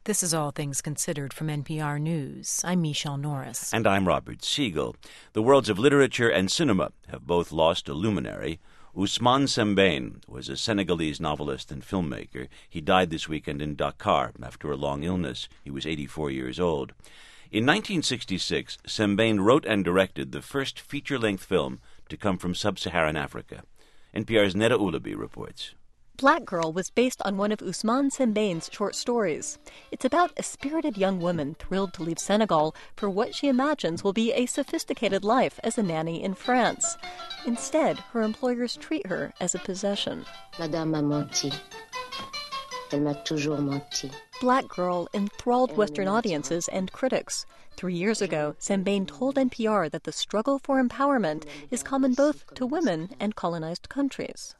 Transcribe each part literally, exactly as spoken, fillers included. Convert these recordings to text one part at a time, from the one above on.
This is All Things Considered from N P R News. I'm Michelle Norris. And I'm Robert Siegel. The worlds of literature and cinema have both lost a luminary. Ousmane Sembène was a Senegalese novelist and filmmaker. He died this weekend in Dakar after a long illness. He was eighty-four years old. In nineteen sixty-six, Sembène wrote and directed the first feature-length film to come from sub-Saharan Africa. N P R's Neda Ulaby reports. Black Girl was based on one of Ousmane Sembène's short stories. It's about a spirited young woman thrilled to leave Senegal for what she imagines will be a sophisticated life as a nanny in France. Instead, her employers treat her as a possession. Madame m'a menti. Elle m'a toujours menti. Black Girl enthralled Western audiences and critics. Three years ago, Sembène told N P R that the struggle for empowerment is common both to women and colonized countries.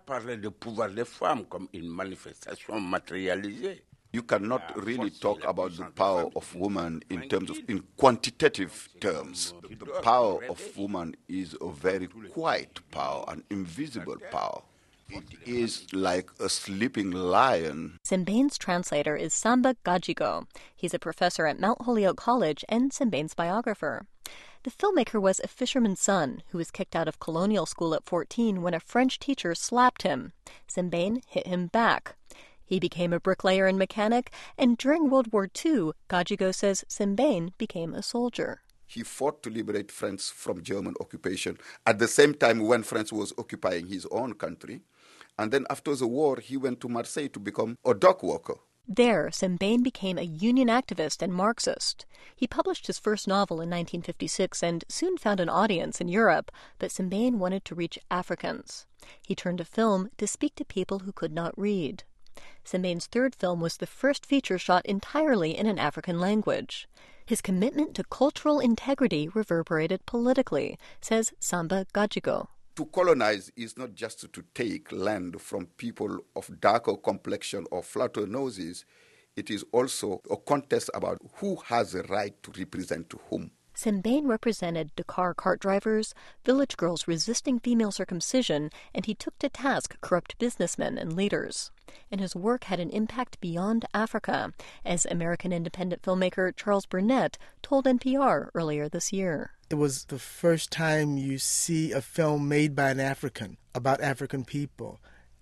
You cannot really talk about the power of women in terms of in quantitative terms. The power of woman is a very quiet power, an invisible power. It is like a sleeping lion. Sembène's translator is Samba Gadjigo. He's a professor at Mount Holyoke College and Sembène's biographer. The filmmaker was a fisherman's son who was kicked out of colonial school at fourteen when a French teacher slapped him. Sembène hit him back. He became a bricklayer and mechanic, and during World War Two, Gadjigo says Sembène became a soldier. He fought to liberate France from German occupation at the same time when France was occupying his own country. And then after the war, he went to Marseille to become a dock worker. There, Sembène became a union activist and Marxist. He published his first novel in nineteen fifty-six and soon found an audience in Europe, but Sembène wanted to reach Africans. He turned to film to speak to people who could not read. Sembène's third film was the first feature shot entirely in an African language. His commitment to cultural integrity reverberated politically, says Samba Gadjigo. To colonize is not just to take land from people of darker complexion or flatter noses. It is also a contest about who has a right to represent to whom. Sembène represented Dakar cart drivers, village girls resisting female circumcision, and he took to task corrupt businessmen and leaders. And his work had an impact beyond Africa, as American independent filmmaker Charles Burnett told N P R earlier this year. It was the first time you see a film made by an African about African people.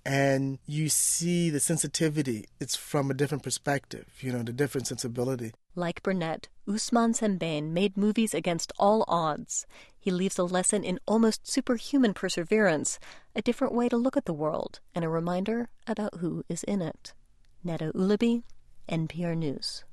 And you see the sensitivity. It's from a different perspective, you know, the different sensibility. Like Burnett, Ousmane Sembène made movies against all odds. He leaves a lesson in almost superhuman perseverance, a different way to look at the world, and a reminder about who is in it. Neda Ulaby, N P R News.